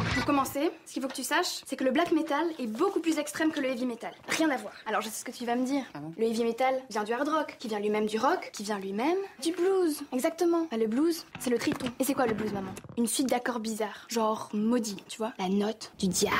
Pour commencer, ce qu'il faut que tu saches, c'est que le black metal est beaucoup plus extrême que le heavy metal. Rien à voir. Alors je sais ce que tu vas me dire. Ah bon ? Le heavy metal vient du hard rock, qui vient lui-même du rock, qui vient lui-même du blues. Exactement. Bah, le blues, c'est le triton. Et c'est quoi le blues, maman? Une suite d'accords bizarres, genre maudits, tu vois? La note du diable.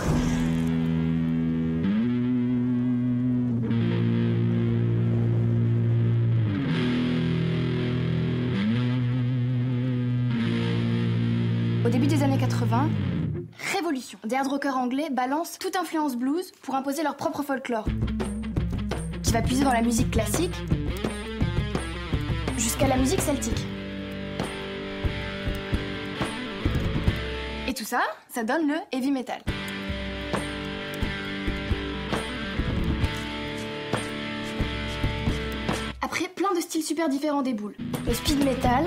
Au début des années 80, révolution. Des hard rockers anglais balancent toute influence blues pour imposer leur propre folklore, qui va puiser dans la musique classique jusqu'à la musique celtique. Et tout ça, ça donne le heavy metal. Après, plein de styles super différents déboulent. Le speed metal,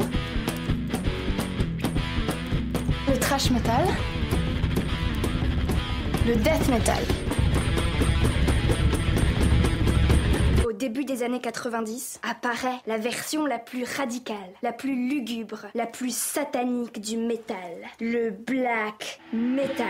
le thrash metal, le death metal. Au début des années 90, apparaît la version la plus radicale, la plus lugubre, la plus satanique du métal, le black metal.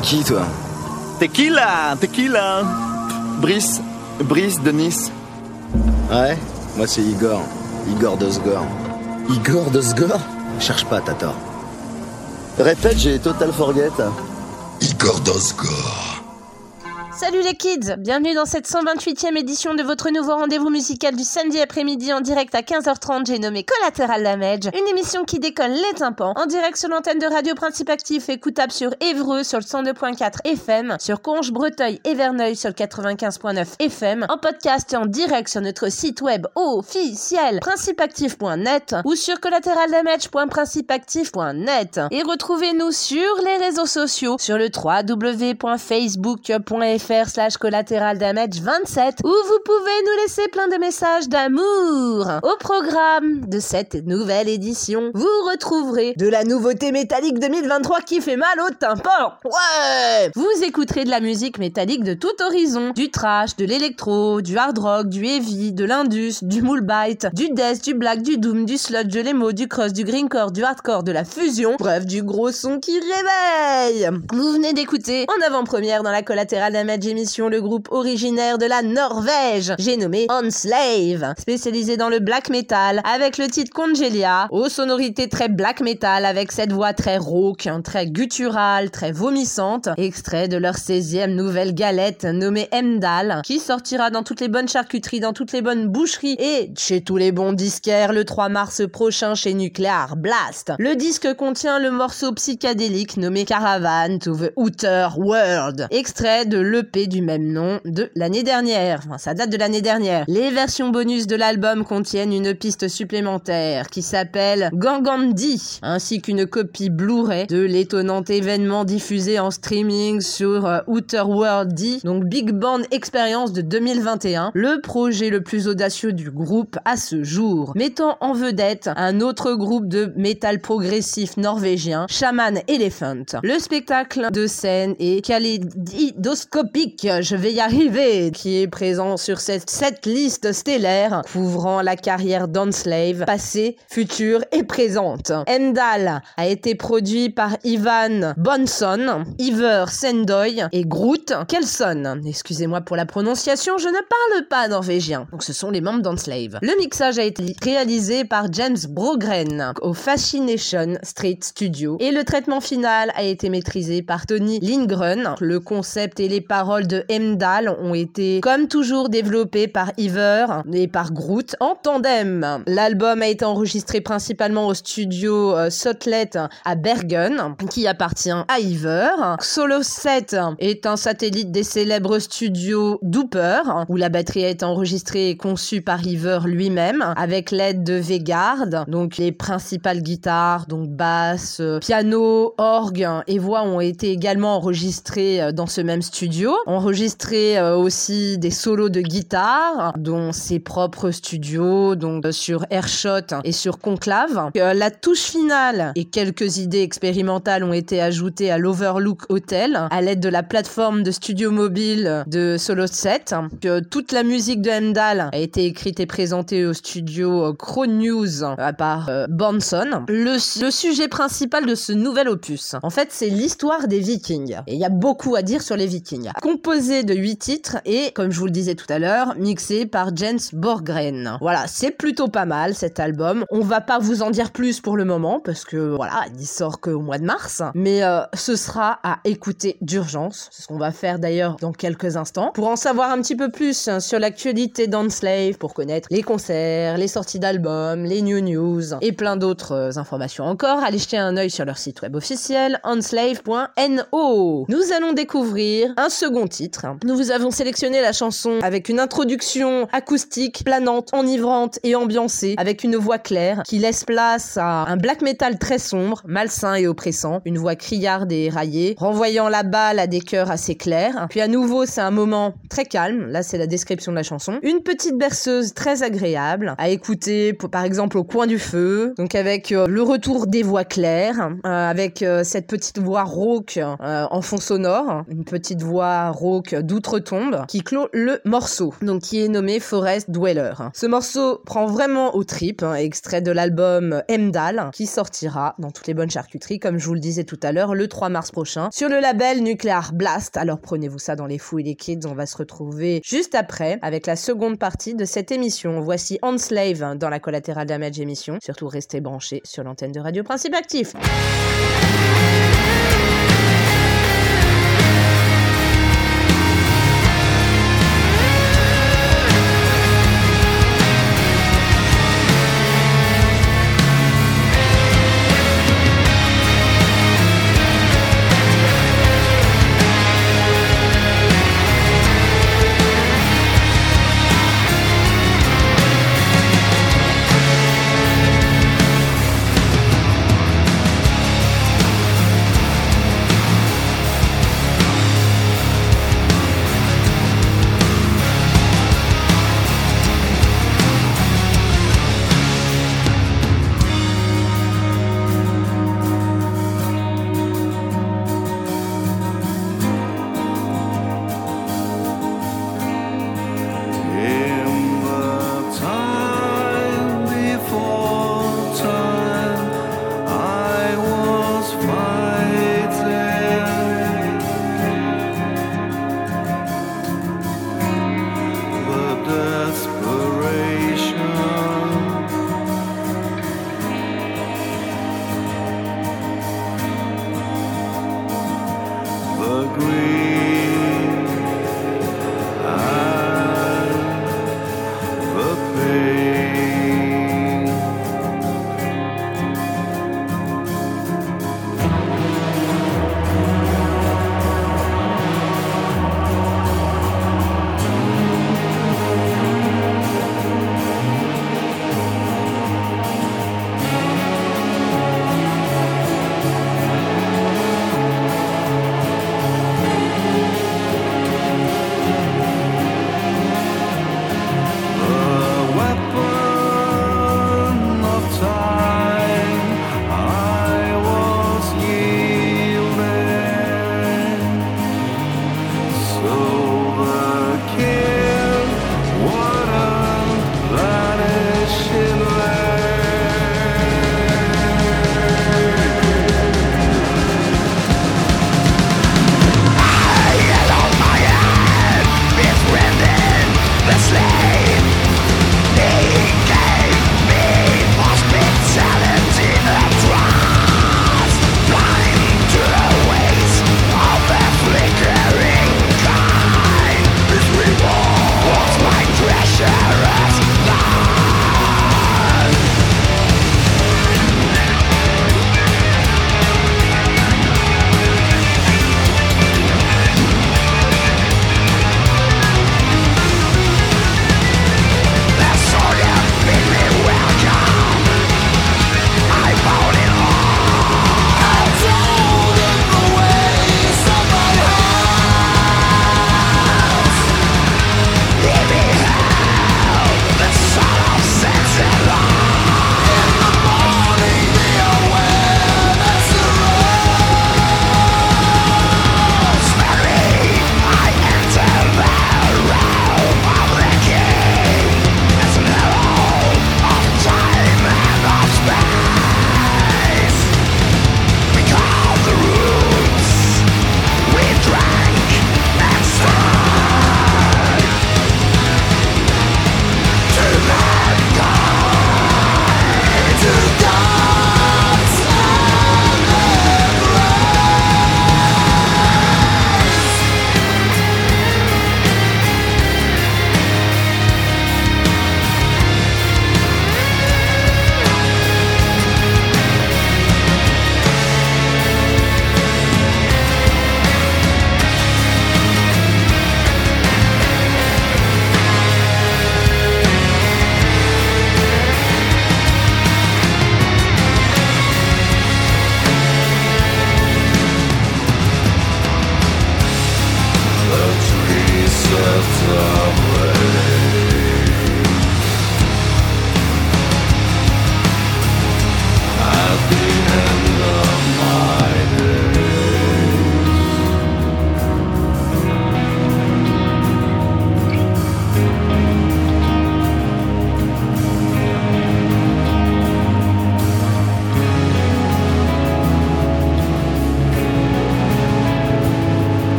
qui, toi? Tequila. Brice de Nice. Ouais, moi c'est Igor. Igor Dosgor. Igor Dosgor? Cherche pas, t'as tort. Répète, j'ai total forget. Igor Dosgor. Salut les kids, bienvenue dans cette 128e édition de votre nouveau rendez-vous musical du samedi après-midi en direct à 15h30, j'ai nommé Collateral Damage, une émission qui décolle les tympans, en direct sur l'antenne de Radio Principe Actif, écoutable sur Évreux sur le 102.4 FM, sur Conches, Breteuil et Verneuil sur le 95.9 FM, en podcast et en direct sur notre site web officiel principeactif.net ou sur collateraldamage.principeactif.net et retrouvez-nous sur les réseaux sociaux sur le www.facebook.fr/collateraldamage27 où vous pouvez nous laisser plein de messages d'amour. Au programme de cette nouvelle édition, vous retrouverez de la nouveauté métallique 2023 qui fait mal au tympan. Ouais! Vous écouterez de la musique métallique de tout horizon, du trash, de l'électro, du hard rock, du heavy, de l'indus, du moolbite, du death, du black, du doom, du sludge, de l'emo, du crust, du greencore, du hardcore, de la fusion, bref, du gros son qui réveille. Vous venez d'écouter en avant-première dans la Collateral Damage émission le groupe originaire de la Norvège, j'ai nommé Enslaved, spécialisé dans le black metal avec le titre Congelia, aux sonorités très black metal avec cette voix très rauque, très gutturale, très vomissante, extrait de leur 16e nouvelle galette nommée Heimdall, qui sortira dans toutes les bonnes charcuteries, dans toutes les bonnes boucheries et chez tous les bons disquaires le 3 mars prochain chez Nuclear Blast. Le disque contient le morceau psychédélique nommé Caravan to the Outer World, extrait de l'EP du même nom de l'année dernière. Enfin, ça date de l'année dernière. Les versions bonus de l'album contiennent une piste supplémentaire qui s'appelle Gangandi, ainsi qu'une copie Blu-ray de l'étonnant événement diffusé en streaming sur Outer World D, donc Big Band Experience de 2021, le projet le plus audacieux du groupe à ce jour, mettant en vedette un autre groupe de métal progressif norvégien, Shaman Elephant. Le spectacle de scène est kaléidoscopique, je vais y arriver, qui est présent sur cette liste stellaire couvrant la carrière d'Enslaved, passée, future et présente. Heimdall a été produit par Ivan Bonson, Iver Sendoy et Groot Kelson. Excusez-moi pour la prononciation, je ne parle pas norvégien. Donc ce sont les membres d'Enslaved. Le mixage a été réalisé par James Brogren au Fascination Street Studio et le traitement final a été maîtrisé par Tony Lindgren. Le concept et les paroles de Heimdall ont été, comme toujours, développés par Iver et par Groot en tandem. L'album a été enregistré principalement au studio Sotlet à Bergen, qui appartient à Iver. Solo 7 est un satellite des célèbres studios Dooper, où la batterie a été enregistrée et conçue par Iver lui-même, avec l'aide de Vegard. Donc les principales guitares, donc basse, piano, orgue et voix ont été également enregistrées dans ce même studio. Enregistré aussi des solos de guitare, dont ses propres studios, donc sur Airshot et sur Conclave. La touche finale et quelques idées expérimentales ont été ajoutées à l'Overlook Hotel à l'aide de la plateforme de studio mobile de Solo 7. Toute la musique de Heimdall a été écrite et présentée au studio Crow News par Bonson. Le sujet principal de ce nouvel opus, en fait, c'est l'histoire des Vikings. Et il y a beaucoup à dire sur les Vikings. Composé de 8 titres et, comme je vous le disais tout à l'heure, mixé par James Borgren. Voilà, c'est plutôt pas mal cet album. On va pas vous en dire plus pour le moment parce que voilà, il sort qu'au mois de mars, mais ce sera à écouter d'urgence. C'est ce qu'on va faire d'ailleurs dans quelques instants. Pour en savoir un petit peu plus sur l'actualité d'Enslaved, pour connaître les concerts, les sorties d'albums, les news et plein d'autres informations encore, allez jeter un œil sur leur site web officiel enslaved.no. Nous allons découvrir un second titre. Nous vous avons sélectionné la chanson avec une introduction acoustique, planante, enivrante et ambiancée, avec une voix claire qui laisse place à un black metal très sombre, malsain et oppressant, une voix criarde et éraillée, renvoyant la balle à des chœurs assez clairs. Puis à nouveau, c'est un moment très calme, là c'est la description de la chanson. Une petite berceuse très agréable à écouter, par exemple au coin du feu, donc avec le retour des voix claires, avec cette petite voix rauque en fond sonore, une petite voix ska rauque d'outre-tombe qui clôt le morceau, donc qui est nommé Forest Dweller. Ce morceau prend vraiment aux tripes, extrait de l'album Emdal, qui sortira dans toutes les bonnes charcuteries, comme je vous le disais tout à l'heure, le 3 mars prochain, sur le label Nuclear Blast. Alors prenez-vous ça dans les fous et les kids, on va se retrouver juste après avec la seconde partie de cette émission. Voici Enslave dans la Collateral Damage émission. Surtout restez branchés sur l'antenne de Radio Principe Actif.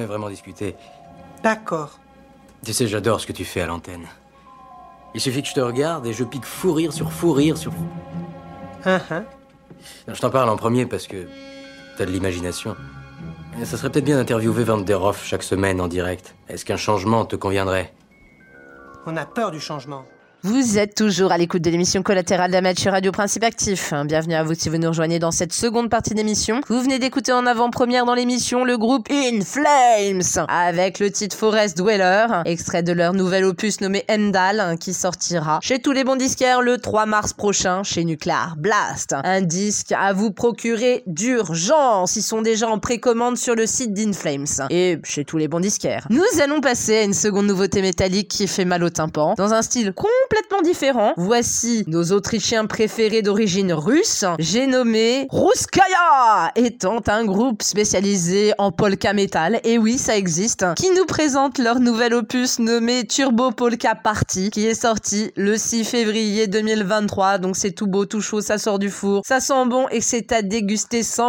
jamais vraiment discuté. D'accord. Tu sais, j'adore ce que tu fais à l'antenne. Il suffit que je te regarde et je pique fou rire sur fou rire sur... Je t'en parle en premier parce que t'as de l'imagination. Et ça serait peut-être bien d'interviewer Van der Hoff chaque semaine en direct. Est-ce qu'un changement te conviendrait? On a peur du changement. Vous êtes toujours à l'écoute de l'émission Collatéral Damage sur Radio Principe Actif. Bienvenue à vous si vous nous rejoignez dans cette seconde partie d'émission. Vous venez d'écouter en avant-première dans l'émission le groupe In Flames avec le titre Forest Dweller, extrait de leur nouvel opus nommé Heimdall qui sortira chez tous les bons disquaires le 3 mars prochain chez Nuclear Blast. Un disque à vous procurer d'urgence. Ils sont déjà en précommande sur le site d'In Flames et chez tous les bons disquaires. Nous allons passer à une seconde nouveauté métallique qui fait mal au tympan dans un style complètement différent. Voici nos Autrichiens préférés d'origine russe, j'ai nommé Rouskaya, étant un groupe spécialisé en polka metal, et oui ça existe, qui nous présente leur nouvel opus nommé Turbo Polka Party, qui est sorti le 6 février 2023, donc c'est tout beau, tout chaud, ça sort du four, ça sent bon et c'est à déguster sans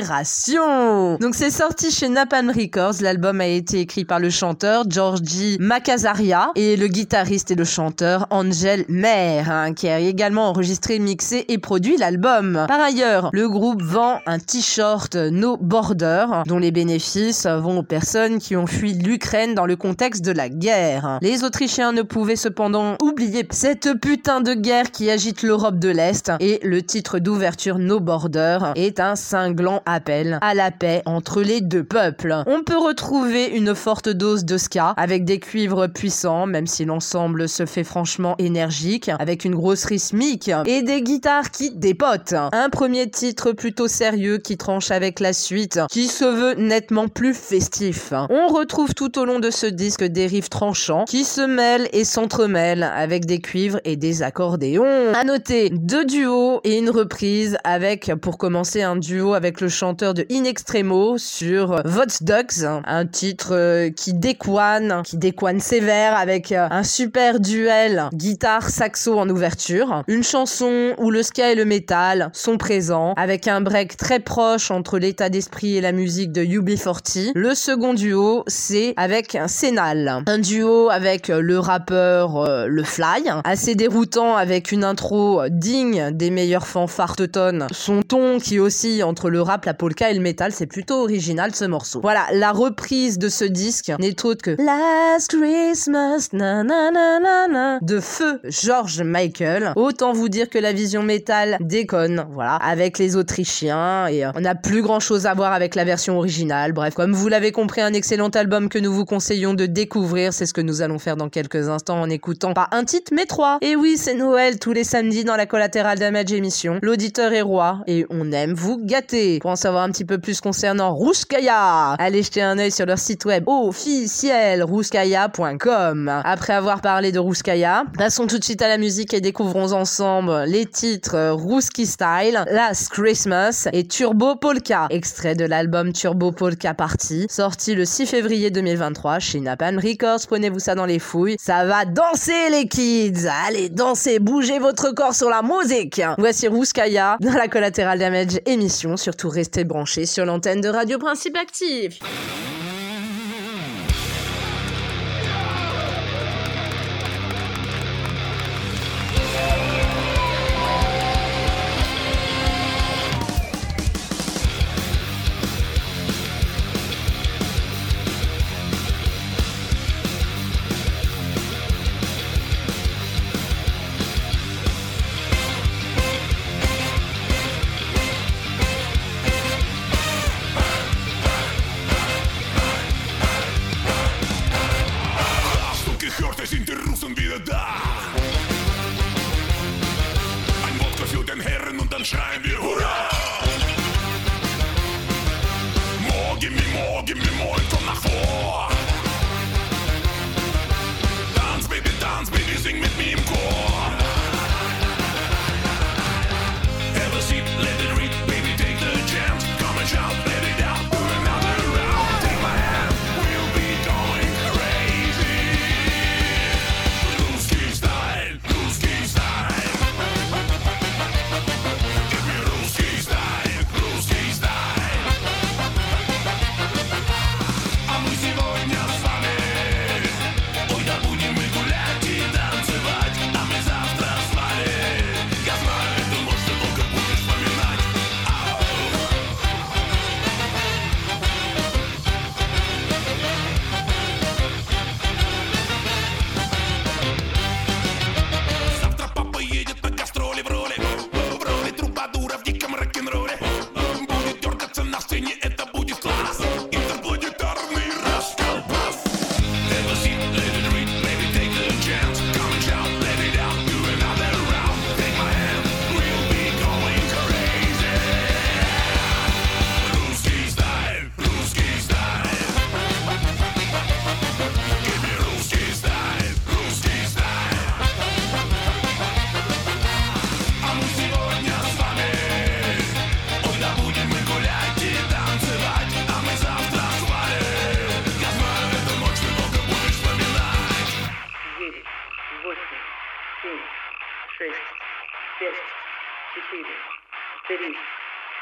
modération. Donc c'est sorti chez Napalm Records, l'album a été écrit par le chanteur Georgi Makazaria et le guitariste et le chanteur Angel Mer, qui a également enregistré, mixé et produit l'album. Par ailleurs, le groupe vend un t-shirt No Border, dont les bénéfices vont aux personnes qui ont fui l'Ukraine dans le contexte de la guerre. Les Autrichiens ne pouvaient cependant oublier cette putain de guerre qui agite l'Europe de l'Est, et le titre d'ouverture No Border est un cinglant appel à la paix entre les deux peuples. On peut retrouver une forte dose de ska, avec des cuivres puissants, même si l'ensemble se fait franchement énergique, avec une grosse rythmique et des guitares qui dépotent. Un premier titre plutôt sérieux qui tranche avec la suite, qui se veut nettement plus festif. On retrouve tout au long de ce disque des riffs tranchants qui se mêlent et s'entremêlent avec des cuivres et des accordéons. À noter 2 duos et une reprise avec, pour commencer, un duo avec le chanteur de In Extremo sur Votes Ducks, un titre qui décoine sévère avec un super duel guitare saxo en ouverture, une chanson où le ska et le métal sont présents avec un break très proche entre l'état d'esprit et la musique de UB40. Le second duo, c'est avec Senal, un duo avec le rappeur Le Fly, assez déroutant avec une intro digne des meilleurs fanfares teutones. Son ton qui oscille entre le rap, la polka et le métal, c'est plutôt original ce morceau. Voilà, la reprise de ce disque n'est autre que Last Christmas, na na na na na, de feu George Michael. Autant vous dire que la vision métal déconne, voilà, avec les Autrichiens, et on n'a plus grand chose à voir avec la version originale. Bref, comme vous l'avez compris, un excellent album que nous vous conseillons de découvrir. C'est ce que nous allons faire dans quelques instants en écoutant pas un titre mais 3. Et oui, c'est Noël tous les samedis dans la Collatéral Damage émission. L'auditeur est roi et on aime vous gâter. Pour en savoir un petit peu plus concernant Rouskaya, allez jeter un œil sur leur site web officiel rouskaya.com. Après avoir parlé de Rouskaya, passons tout de suite à la musique et découvrons ensemble les titres Rouski Style, Last Christmas et Turbo Polka, extrait de l'album Turbo Polka Party, sorti le 6 février 2023 chez Napalm Records. Prenez-vous ça dans les fouilles, ça va danser les kids. Allez, dansez, bougez votre corps sur la musique. Voici Rouskaya dans la Collatéral Damage émission. Surtout restez branchés sur l'antenne de Radio Principe Actif.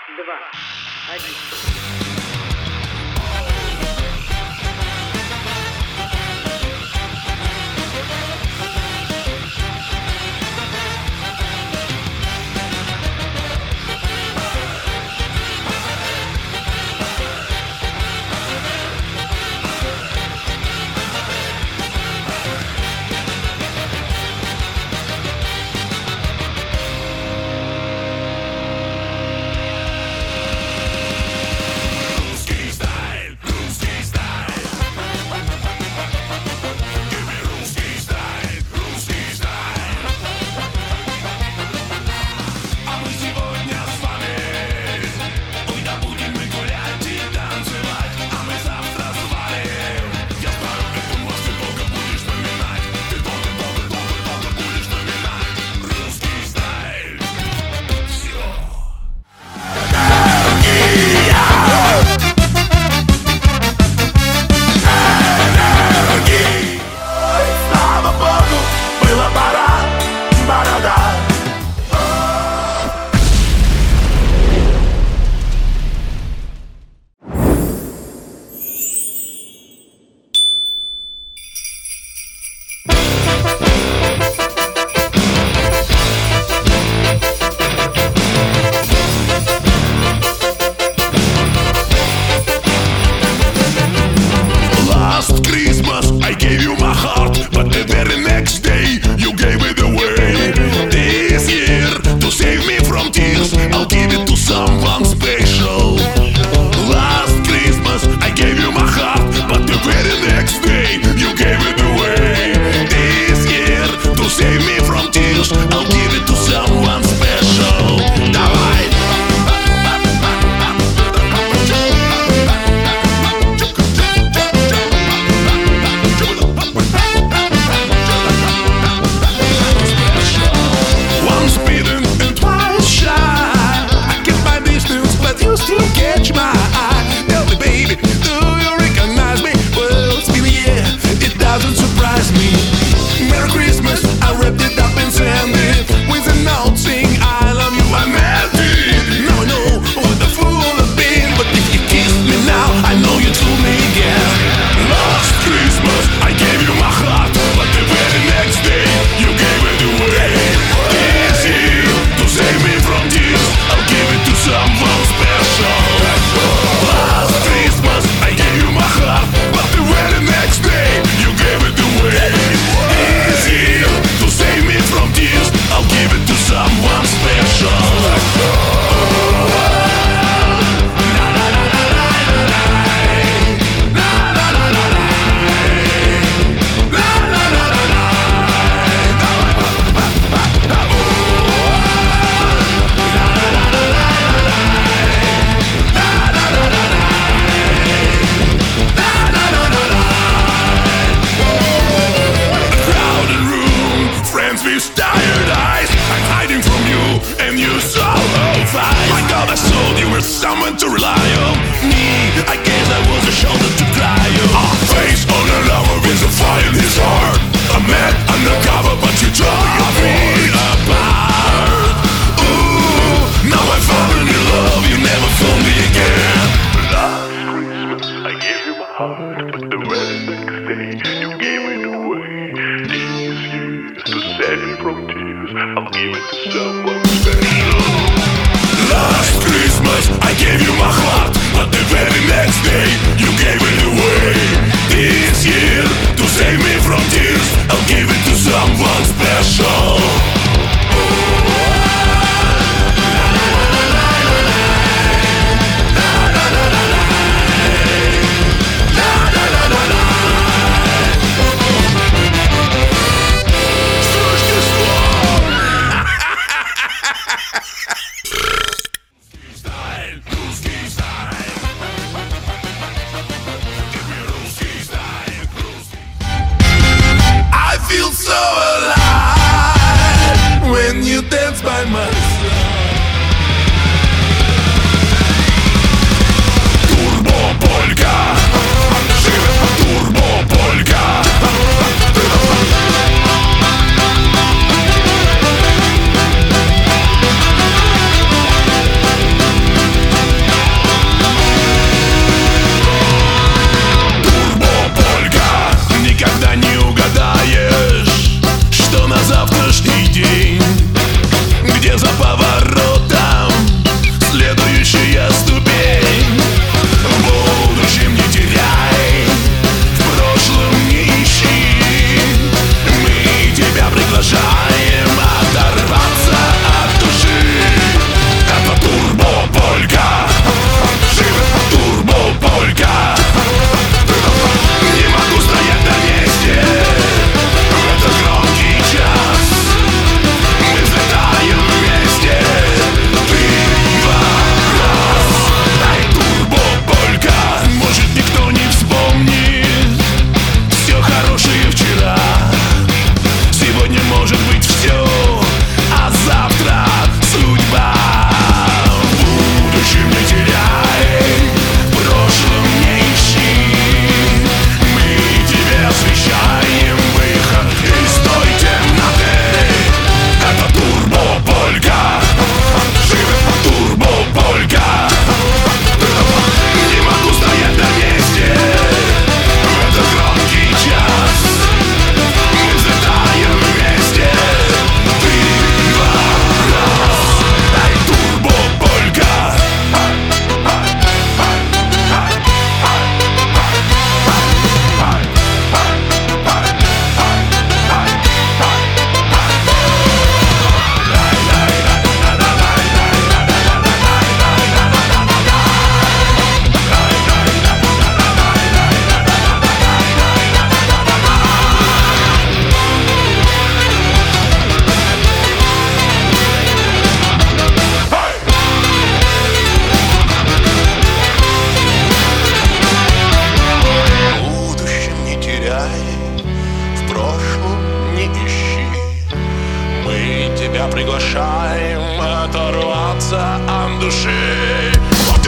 2, 1.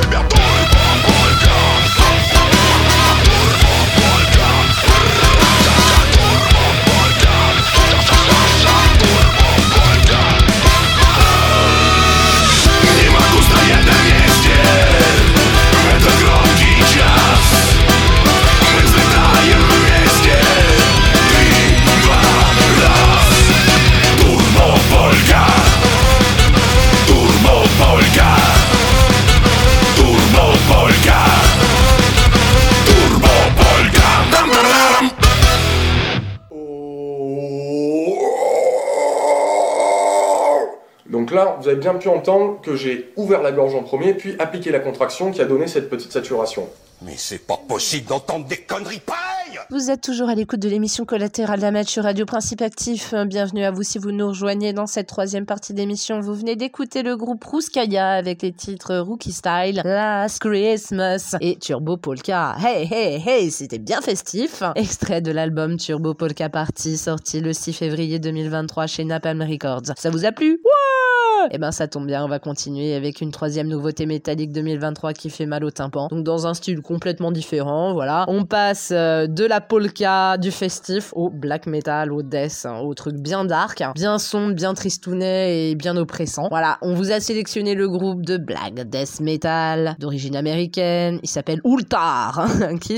Donc là, vous avez bien pu entendre que j'ai ouvert la gorge en premier, puis appliqué la contraction qui a donné cette petite saturation. Mais c'est pas possible d'entendre des conneries pareilles! Vous êtes toujours à l'écoute de l'émission Collatéral Damage sur Radio Principe Actif. Bienvenue à vous si vous nous rejoignez dans cette troisième partie d'émission. Vous venez d'écouter le groupe Rouskaya avec les titres Rookie Style, Last Christmas et Turbo Polka. Hey, hey, hey, c'était bien festif. Extrait de l'album Turbo Polka Party, sorti le 6 février 2023 chez Napalm Records. Ça vous a plu? Ouais! Eh ben ça tombe bien, on va continuer avec une troisième nouveauté métallique 2023 qui fait mal au tympan. Donc dans un style complètement différent, voilà. On passe de la polka, du festif, au black metal, au death, au truc bien dark, bien sombre, bien tristounet et bien oppressant. Voilà, on vous a sélectionné le groupe de black death metal d'origine américaine. Il s'appelle Ultar, qui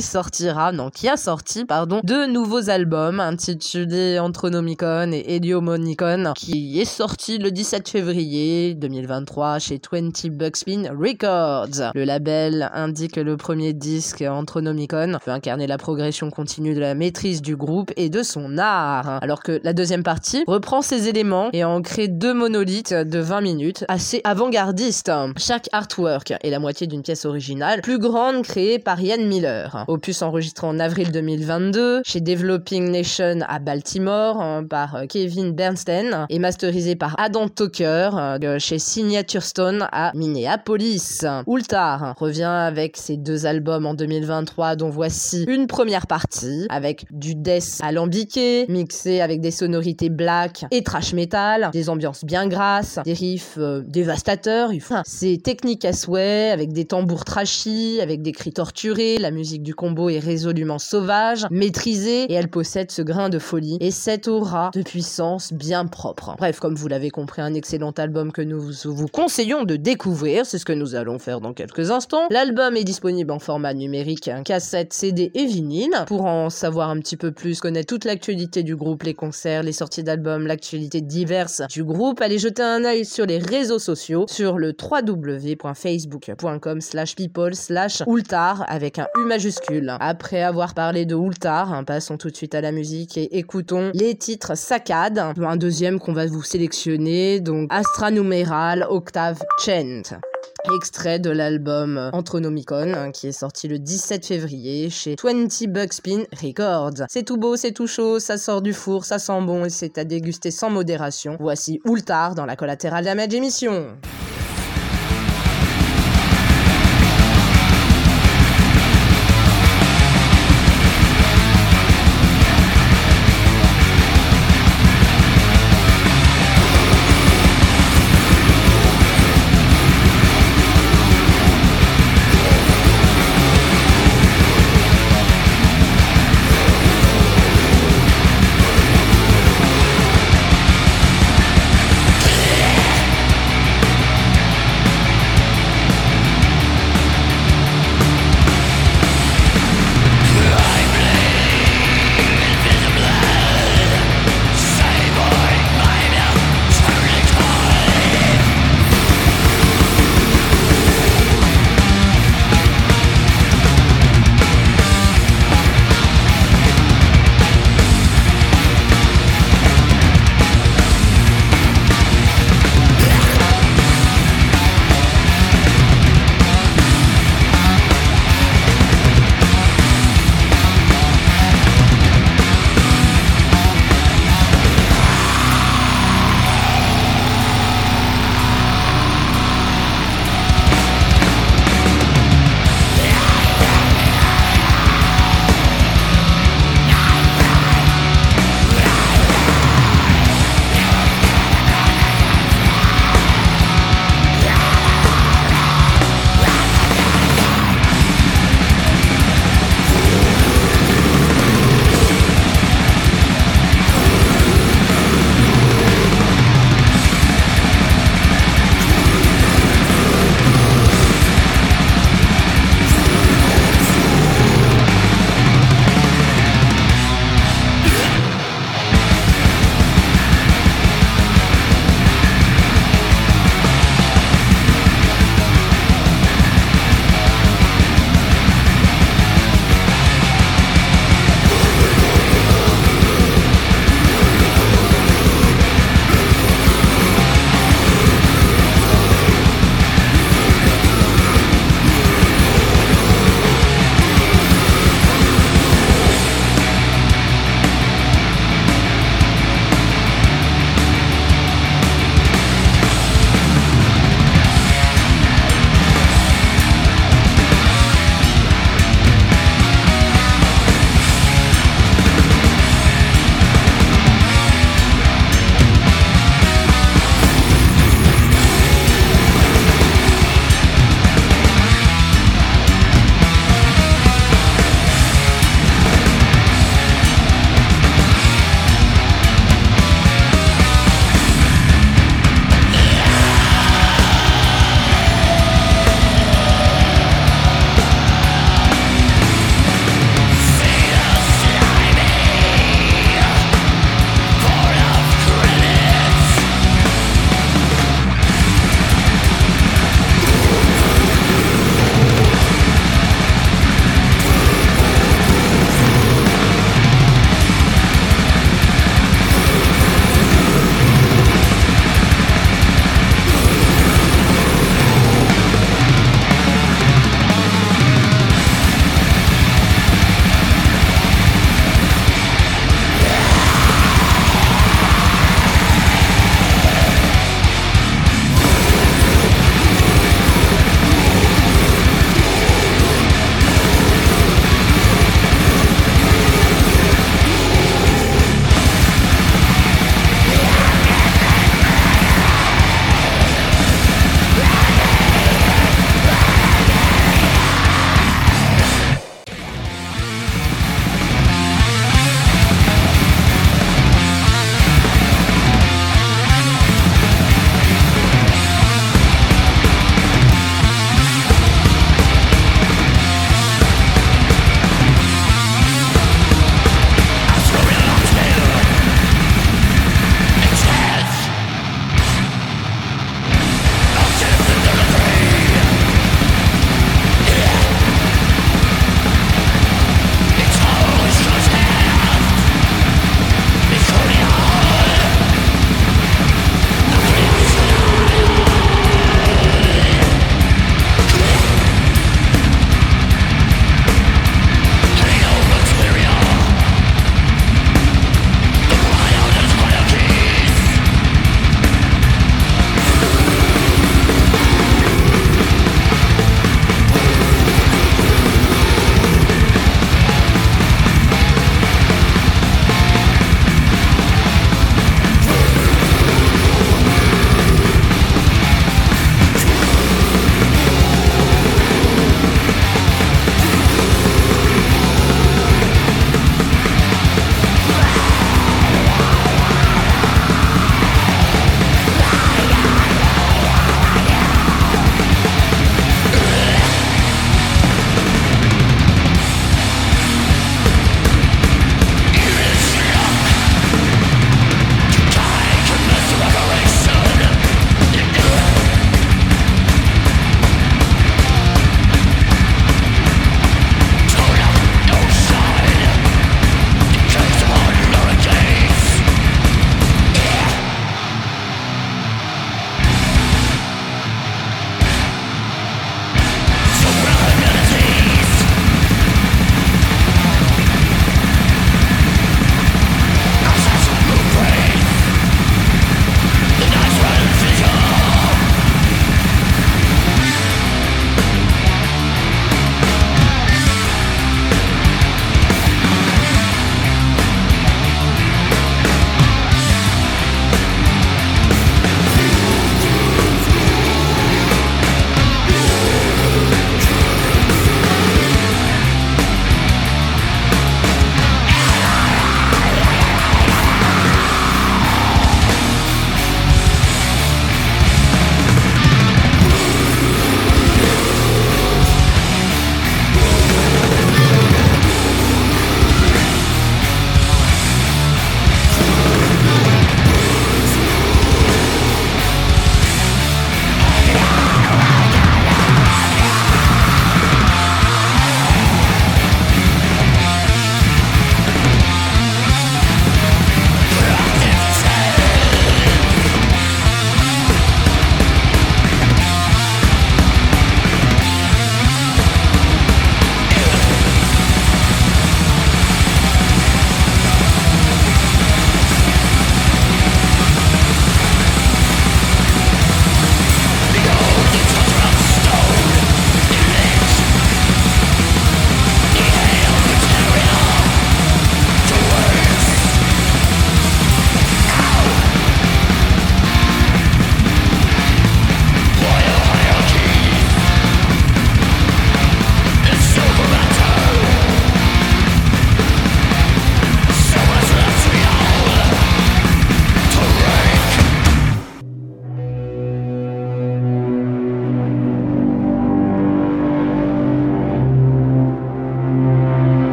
a sorti deux nouveaux albums intitulés Anthronomicon et Heliomonicon, qui est sorti le 17 février 2023 chez 20 Buckspin Records. Le label indique que le premier disque Anthronomicon veut incarner la progression continue de la maîtrise du groupe et de son art, alors que la deuxième partie reprend ces éléments et en crée deux monolithes de 20 minutes assez avant-gardistes. Chaque artwork est la moitié d'une pièce originale, plus grande, créée par Ian Miller. Opus enregistré en avril 2022 chez Developing Nation à Baltimore par Kevin Bernstein et masterisé par Adam Tucker chez Signature Stone à Minneapolis. Ultar revient avec ses deux albums en 2023, dont voici une première partie avec du death alambiqué mixé avec des sonorités black et trash metal, des ambiances bien grasses, des riffs dévastateurs. C'est technique à souhait avec des tambours trashy, avec des cris torturés. La musique du combo est résolument sauvage, maîtrisée, et elle possède ce grain de folie et cette aura de puissance bien propre. Bref, comme vous l'avez compris, un excellent album que nous vous conseillons de découvrir. C'est ce que nous allons faire dans quelques instants. L'album est disponible en format numérique, cassette, CD et vinyle. Pour en savoir un petit peu plus, connaître toute l'actualité du groupe, les concerts, les sorties d'albums, l'actualité diverse du groupe, allez jeter un œil sur les réseaux sociaux, sur le www.facebook.com/people/Ultar avec un U majuscule. Après avoir parlé de Ultar, passons tout de suite à la musique et écoutons les titres Saccade, un deuxième qu'on va vous sélectionner, donc Astra Numeral Octave Chant. Extrait de l'album Anthronomicon qui est sorti le 17 février chez 20 Buckspin Records. C'est tout beau, c'est tout chaud, ça sort du four, ça sent bon et c'est à déguster sans modération. Voici Ultar dans la Collatéral Damage émission.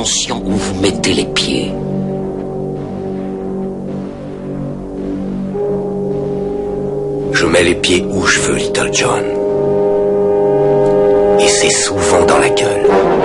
attention où vous mettez les pieds. Je mets les pieds où je veux, Little John. Et c'est souvent dans la gueule.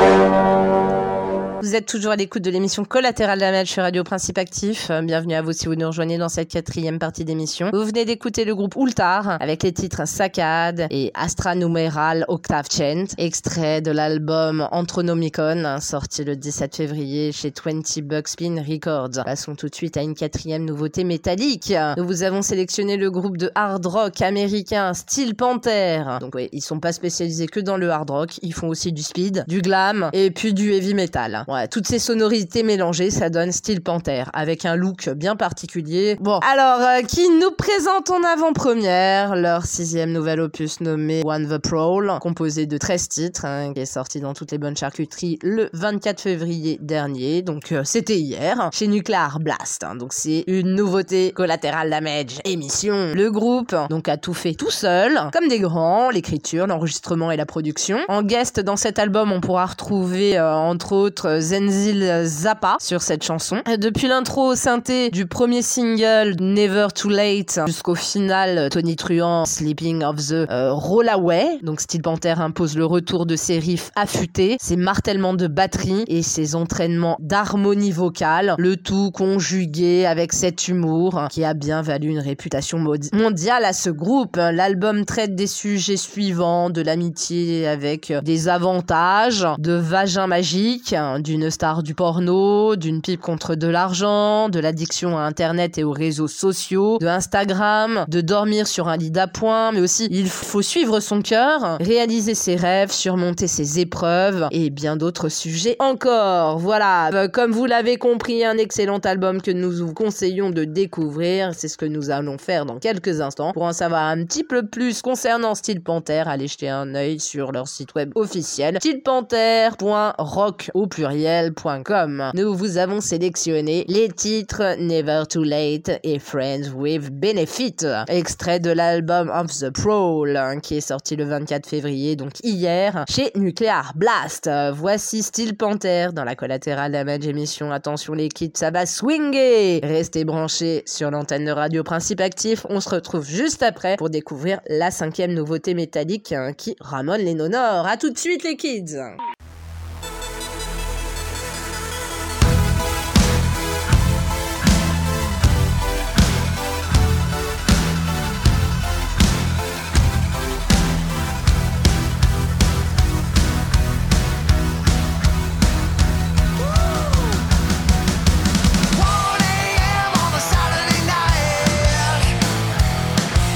Vous êtes toujours à l'écoute de l'émission Collateral Damage sur Radio Principe Actif. Bienvenue à vous si vous nous rejoignez dans cette 4e partie d'émission. Vous venez d'écouter le groupe Ultar avec les titres Saccade et Astra Numeral Octave Chant, extrait de l'album Anthronomicon, sorti le 17 février chez 20 Buckspin Records. Passons tout de suite à une 4e nouveauté métallique. Nous vous avons sélectionné le groupe de hard rock américain Steel Panther. Donc oui, ils sont pas spécialisés que dans le hard rock, ils font aussi du speed, du glam et puis du heavy metal. Ouais, toutes ces sonorités mélangées, ça donne Steel Panther, avec un look bien particulier. Bon, alors, qui nous présente en avant-première leur 6e nouvel opus nommé One the Prowl, composé de 13 titres, qui est sorti dans toutes les bonnes charcuteries le 24 février dernier, donc c'était hier, chez Nuclear Blast. Donc c'est une nouveauté Collateral Damage émission. Le groupe, donc, a tout fait tout seul, comme des grands, l'écriture, l'enregistrement et la production. En guest dans cet album, on pourra retrouver, entre autres, Zenzil Zappa sur cette chanson. Depuis l'intro au synthé du premier single Never Too Late jusqu'au final Tony Truant Sleeping of the Rollaway. Donc Steel Panther impose le retour de ses riffs affûtés, ses martèlements de batterie et ses entraînements d'harmonie vocale, le tout conjugué avec cet humour qui a bien valu une réputation mondiale à ce groupe. L'album traite des sujets suivants: de l'amitié avec des avantages, de vagin magique, d'une star du porno, d'une pipe contre de l'argent, de l'addiction à Internet et aux réseaux sociaux, de Instagram, de dormir sur un lit d'appoint, mais aussi il faut suivre son cœur, réaliser ses rêves, surmonter ses épreuves et bien d'autres sujets encore. Voilà, comme vous l'avez compris, un excellent album que nous vous conseillons de découvrir. C'est ce que nous allons faire dans quelques instants. Pour en savoir un petit peu plus concernant Steel Panther, allez jeter un œil sur leur site web officiel steelpanther.rock au pluriel.com. Nous vous avons sélectionné les titres Never Too Late et Friends with Benefit, extrait de l'album Of the Prowl, qui est sorti le 24 février, donc hier, chez Nuclear Blast. Voici Steel Panther dans la Collateral Damage émission. Attention les kids, ça va swinguer. Restez branchés sur l'antenne de Radio Principe Actif. On se retrouve juste après pour découvrir la 5e nouveauté métallique qui ramène les nonors. À tout de suite les kids.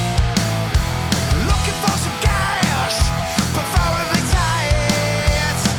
Looking for some gas, preferably tired.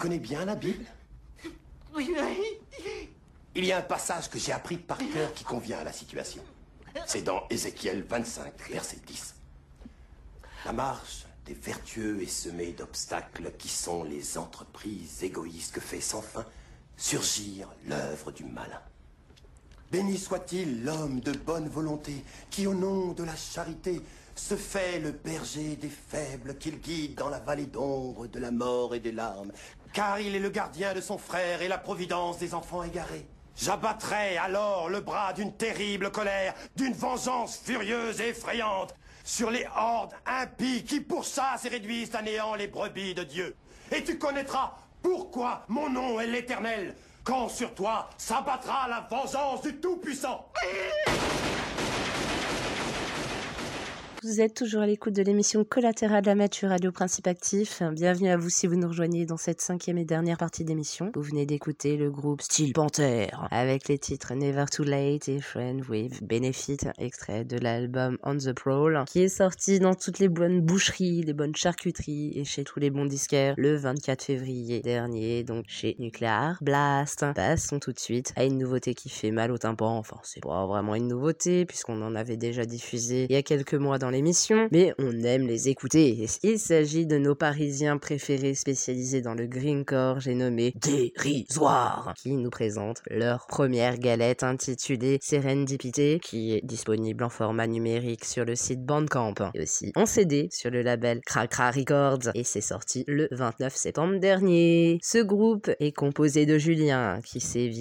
connais bien la Bible? Oui. Il y a un passage que j'ai appris par cœur qui convient à la situation. C'est dans Ézéchiel 25, verset 10. La marche des vertueux est semée d'obstacles qui sont les entreprises égoïstes que fait sans fin surgir l'œuvre du malin. Béni soit-il l'homme de bonne volonté qui, au nom de la charité, se fait le berger des faibles, qu'il guide dans la vallée d'ombre de la mort et des larmes, car il est le gardien de son frère et la providence des enfants égarés. J'abattrai alors le bras d'une terrible colère, d'une vengeance furieuse et effrayante, sur les hordes impies qui pourchassent et réduisent à néant les brebis de Dieu. Et tu connaîtras pourquoi mon nom est l'Éternel, quand sur toi s'abattra la vengeance du Tout-Puissant. Vous êtes toujours à l'écoute de l'émission Collatérale Amateur Radio Principe Actif. Bienvenue à vous si vous nous rejoignez dans cette 5e et dernière partie d'émission. Vous venez d'écouter le groupe Steel Panther avec les titres Never Too Late et Friend with Benefit, extrait de l'album On the Prowl, qui est sorti dans toutes les bonnes boucheries, les bonnes charcuteries et chez tous les bons disquaires le 24 février dernier, donc chez Nuclear Blast. Passons tout de suite à une nouveauté qui fait mal au tympan. Enfin, c'est pas vraiment une nouveauté puisqu'on en avait déjà diffusé il y a quelques mois dans l'émission, mais on aime les écouter. Il s'agit de nos Parisiens préférés spécialisés dans le grindcore, j'ai nommé Dérisoire, qui nous présente leur première galette intitulée Serendipité, qui est disponible en format numérique sur le site Bandcamp et aussi en CD sur le label Cracra Records, et c'est sorti le 29 septembre dernier. Ce groupe est composé de Julien, qui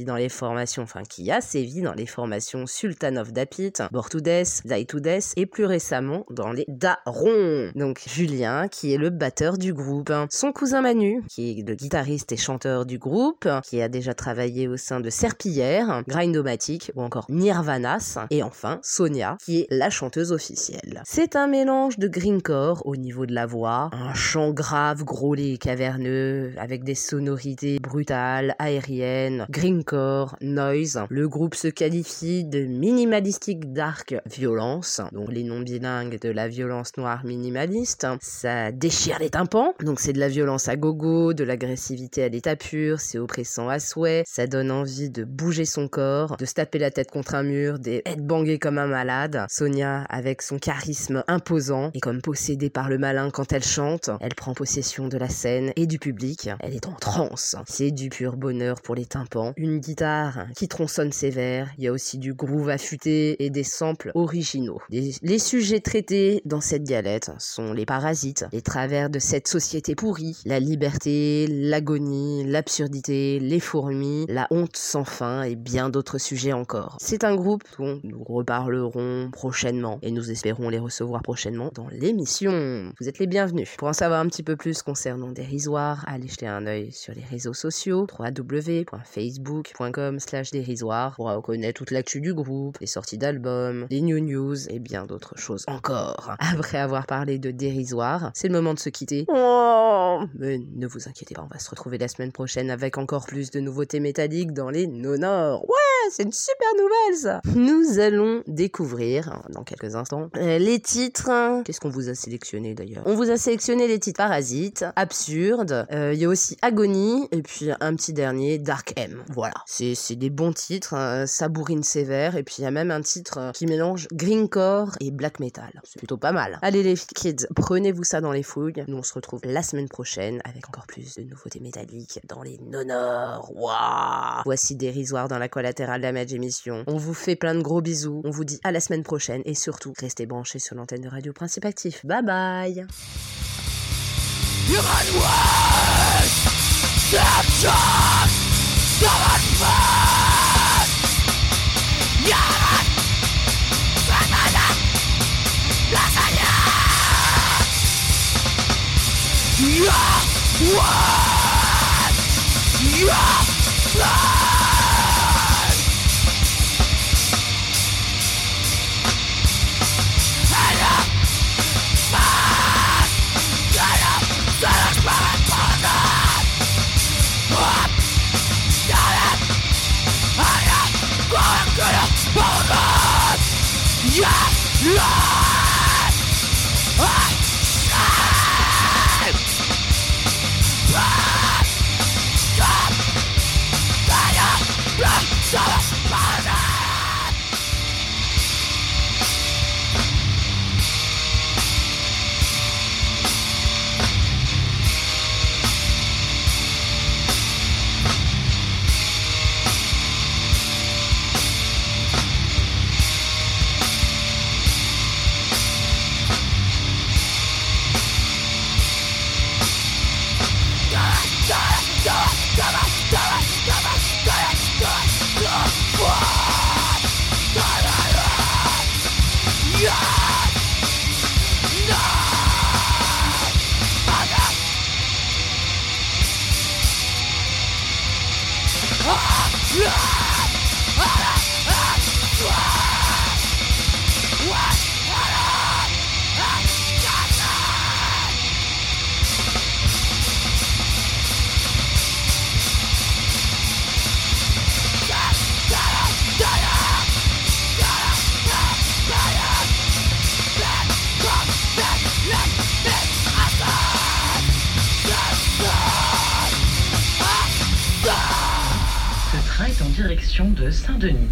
a sévi dans les formations Sultan of Dapit, Born to Death, Die to Death et plus récemment dans les Darons. Donc Julien, qui est le batteur du groupe. Son cousin Manu, qui est le guitariste et chanteur du groupe, qui a déjà travaillé au sein de Serpillière, Grindomatic ou encore Nirvanas. Et enfin Sonia, qui est la chanteuse officielle. C'est un mélange de grindcore au niveau de la voix, un chant grave, grôlé et caverneux, avec des sonorités brutales, aériennes, grindcore, noise. Le groupe se qualifie de minimalistic dark violence, donc les noms bilingues de la violence noire minimaliste. Ça déchire les tympans, donc c'est de la violence à gogo, de l'agressivité à l'état pur, c'est oppressant à souhait, ça donne envie de bouger son corps, de se taper la tête contre un mur, d'être bangé comme un malade. Sonia, avec son charisme imposant, et comme possédée par le malin quand elle chante, elle prend possession de la scène et du public, elle est en transe. C'est du pur bonheur pour les tympans, une guitare qui tronçonne ses vers, il y a aussi du groove affûté et des samples originaux. Les sujets traités dans cette galette sont les parasites, les travers de cette société pourrie, la liberté, l'agonie, l'absurdité, les fourmis, la honte sans fin et bien d'autres sujets encore. C'est un groupe dont nous reparlerons prochainement et nous espérons les recevoir prochainement dans l'émission. Vous êtes les bienvenus. Pour en savoir un petit peu plus concernant Dérisoire, allez jeter un œil sur les réseaux sociaux www.facebook.com/dérisoire pour reconnaître toute l'actu du groupe, les sorties d'albums, les news et bien d'autres choses encore. Après avoir parlé de Dérisoire, c'est le moment de se quitter. Mais ne vous inquiétez pas, on va se retrouver la semaine prochaine avec encore plus de nouveautés métalliques dans les Nonors. Ouais, c'est une super nouvelle ça. Nous allons découvrir dans quelques instants les titres. Qu'est-ce qu'on vous a sélectionné d'ailleurs? On vous a sélectionné les titres Parasites, Absurde, il y a aussi Agonie et puis un petit dernier Dark M. Voilà, c'est des bons titres, ça bourrine sévère, et puis il y a même un titre qui mélange grindcore et black metal. C'est plutôt pas mal. Allez les kids, prenez-vous ça dans les fouilles. Nous on se retrouve la semaine prochaine avec encore plus de nouveautés métalliques dans les Nonors. Waouh! Voici Dérisoire dans la Collatérale Damage émission. On vous fait plein de gros bisous. On vous dit à la semaine prochaine et surtout restez branchés sur l'antenne de Radio Principe Actif. Bye bye. station de Saint-Denis.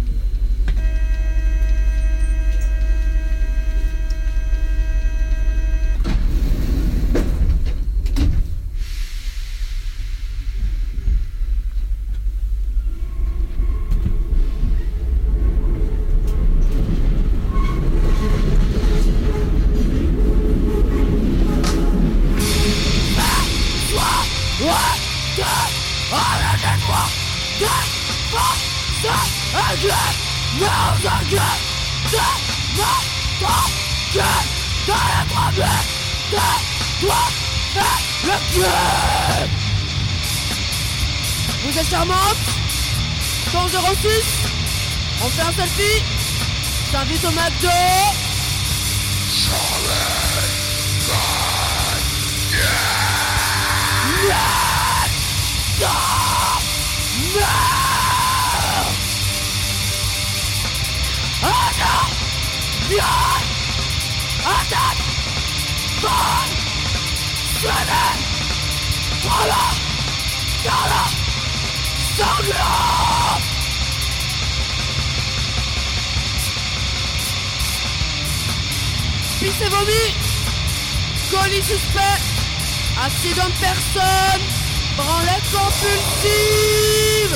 Vous êtes charmante 106. On fait un selfie. J'invite au McDo. Pisse et vomi. Colis suspect. Accident de personne. Branlette compulsive.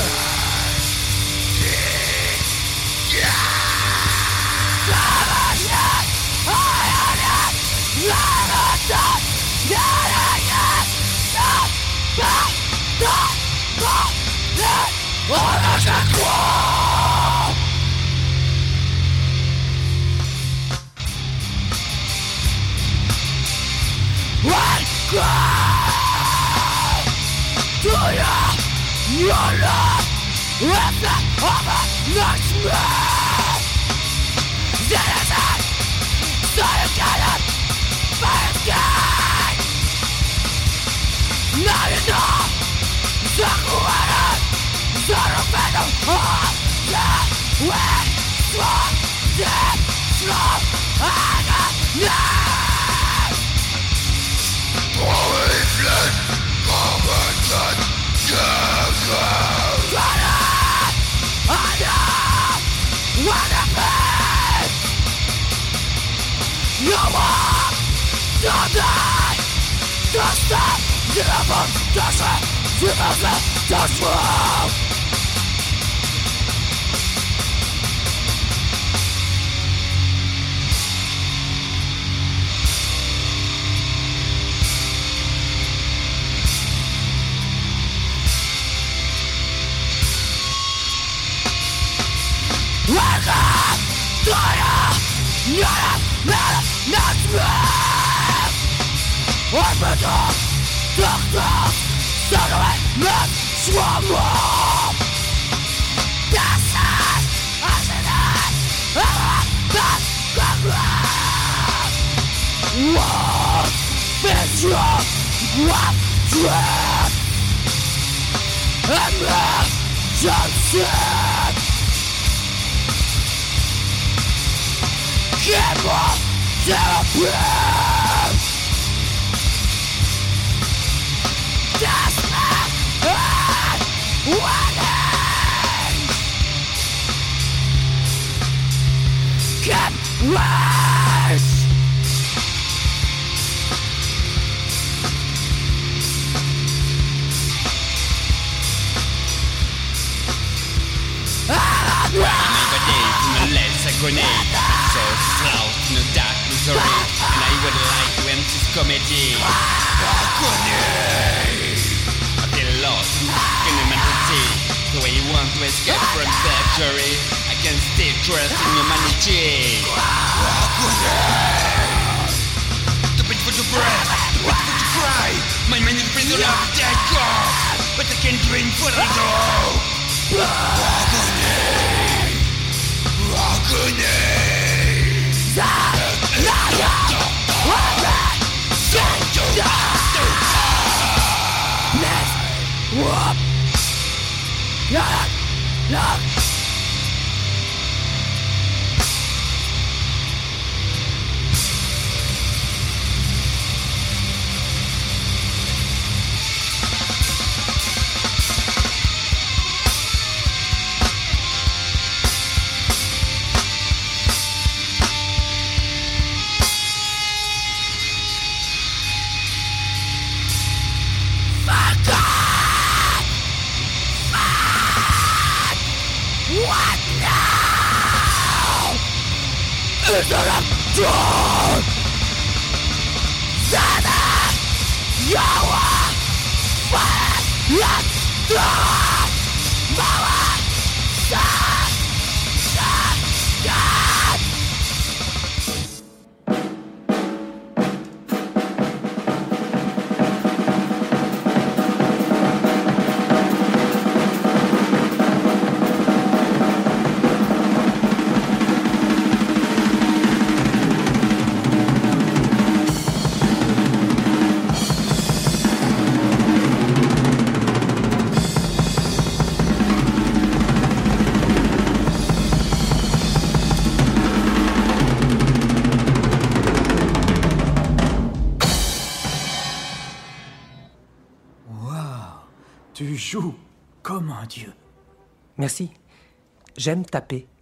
Tu joues comme un dieu. Merci. J'aime taper.